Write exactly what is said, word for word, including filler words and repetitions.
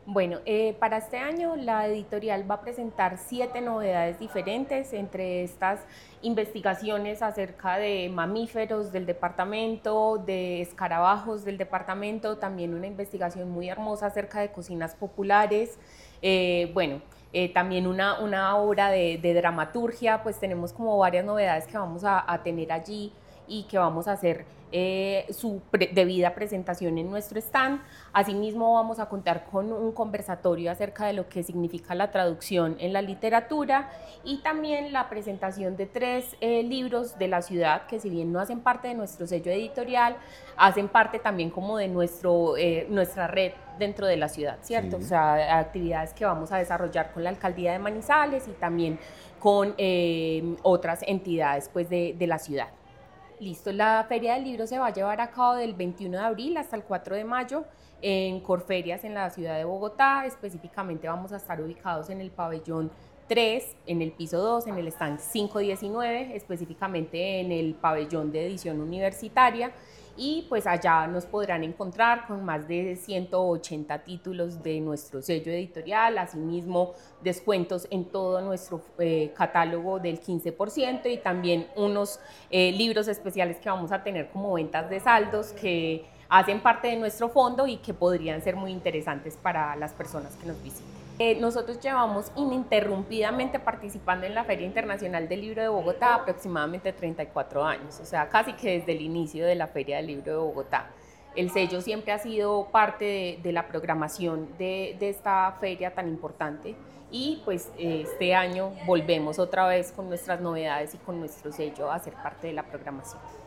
Bueno, eh, para este año la editorial va a presentar siete novedades diferentes, entre estas investigaciones acerca de mamíferos del departamento, de escarabajos del departamento, también una investigación muy hermosa acerca de cocinas populares, eh, bueno, eh, también una, una obra de, de dramaturgia, pues tenemos como varias novedades que vamos a, a tener allí y que vamos a hacer eh, su pre debida presentación en nuestro stand. Asimismo, vamos a contar con un conversatorio acerca de lo que significa la traducción en la literatura y también la presentación de tres eh, libros de la ciudad que, si bien no hacen parte de nuestro sello editorial, hacen parte también como de nuestro, eh, nuestra red dentro de la ciudad, ¿cierto? O Sí. sea, actividades que vamos a desarrollar con la alcaldía de Manizales y también con eh, otras entidades pues, de, de la ciudad. Listo, la Feria del Libro se va a llevar a cabo del veintiuno de abril hasta el cuatro de mayo en Corferias, en la ciudad de Bogotá. Específicamente vamos a estar ubicados en el pabellón tres, en el piso dos, en el stand quinientos diecinueve, específicamente en el pabellón de edición universitaria, y pues allá nos podrán encontrar con más de ciento ochenta títulos de nuestro sello editorial, asimismo descuentos en todo nuestro eh, catálogo del quince por ciento y también unos eh, libros especiales que vamos a tener como ventas de saldos que hacen parte de nuestro fondo y que podrían ser muy interesantes para las personas que nos visiten. Eh, nosotros llevamos ininterrumpidamente participando en la Feria Internacional del Libro de Bogotá aproximadamente treinta y cuatro años, o sea, casi que desde el inicio de la Feria del Libro de Bogotá. El sello siempre ha sido parte de, de la programación de, de esta feria tan importante y pues eh, este año volvemos otra vez con nuestras novedades y con nuestro sello a ser parte de la programación.